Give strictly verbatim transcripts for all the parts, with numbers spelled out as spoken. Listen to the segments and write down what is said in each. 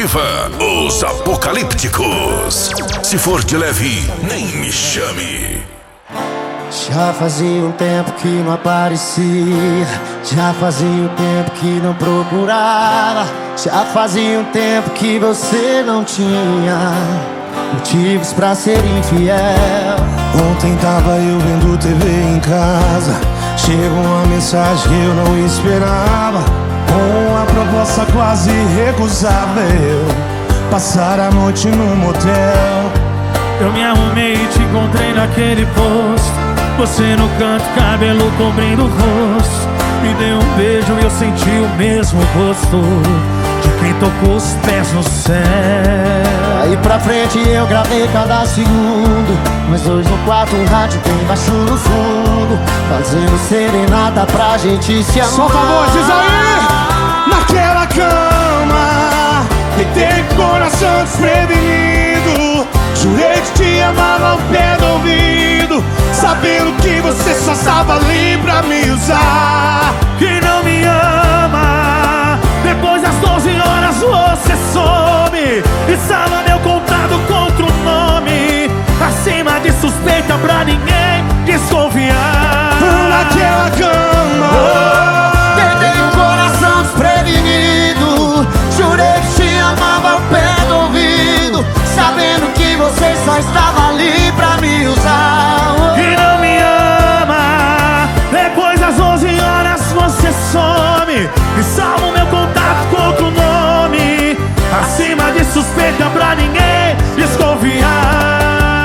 Ativa, os Apocalípticos. Se for de leve, nem me chame. Já fazia um tempo que não aparecia, já fazia um tempo que não procurava, já fazia um tempo que você não tinha motivos pra ser infiel. Ontem tava eu vendo T V em casa, chegou uma mensagem que eu não esperava, com uma proposta quase irrecusável, passar a noite num motel. Eu me arrumei e te encontrei naquele posto, você no canto, cabelo cobrindo o rosto. Me deu um beijo e eu senti o mesmo gosto de quem tocou os pés no céu. Aí pra frente eu gravei cada segundo, mas hoje no quarto um rádio bem baixo no fundo, fazendo serenata pra gente se amar. Solta a voz, diz aí! Naquela cama, deitei com o coração desprevenido, jurei que te amava ao pé do ouvido, sabendo que você só estava ali pra me usar. Que não me ama, depois das doze horas você some e salva meu contato contra o nome, acima de suspeita pra ninguém desconfiar. Naquela cama, Tentei um coração desprevenido, jurei que te amava ao pé do ouvido, sabendo que você só estava ali pra me usar. Que não me ama, depois das onze horas você some e salva o meu contato contra o nome, acima de suspeita pra ninguém desconfiar.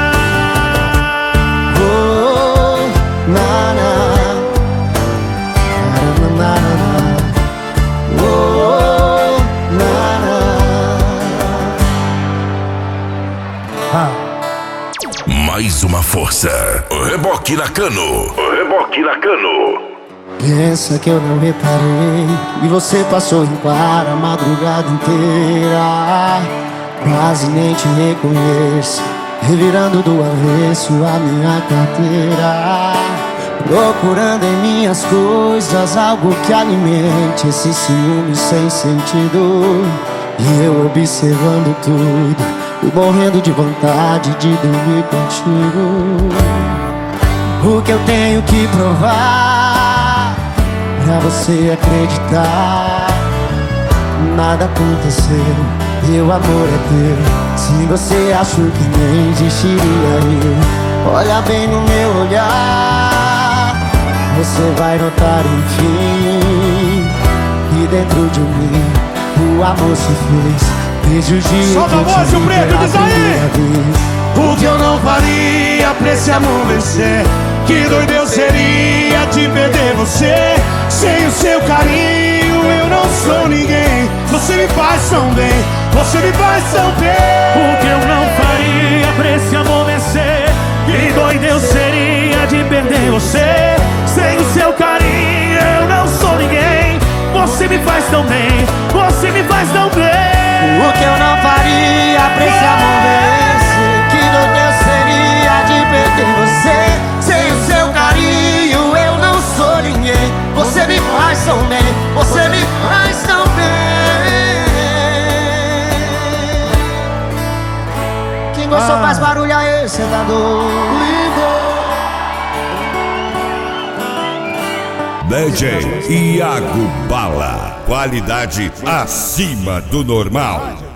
Oh, na, na. Na, na, na, na. Oh, na, na. Ah. Mais uma força. O reboque na Cano. O reboque na Cano. Pensa que eu não reparei e você passou em claro a madrugada inteira. Quase nem te reconheço, revirando do avesso a minha carteira, procurando em minhas coisas algo que alimente esse ciúme sem sentido. E eu observando tudo e morrendo de vontade de dormir contigo. O que eu tenho que provar pra você acreditar? Nada aconteceu, meu amor é teu. Se você achou que nem existiria eu, olha bem no meu olhar, você vai notar enfim que dentro de mim o amor se fez. Desde o dia solta a voz, o preto, diz aí! O que eu não faria pra esse amor vencer? Que doido eu seria de perder você. Sem o seu carinho eu não sou ninguém. Você me faz tão bem, você me faz tão bem. O que eu não faria pra esse amor vencer? Que doido eu seria de perder você. Sem o seu carinho eu não sou ninguém. Você me faz tão bem, você me faz tão bem. O que eu não faria pra esse amor vencer? Que doido eu seria de perder você. Sem o seu carinho eu não sou ninguém. Você me faz tão bem, você me faz tão bem. Quem gostou Ah. faz barulho aí, cê tá doido. D J Iago Bala, qualidade acima do normal.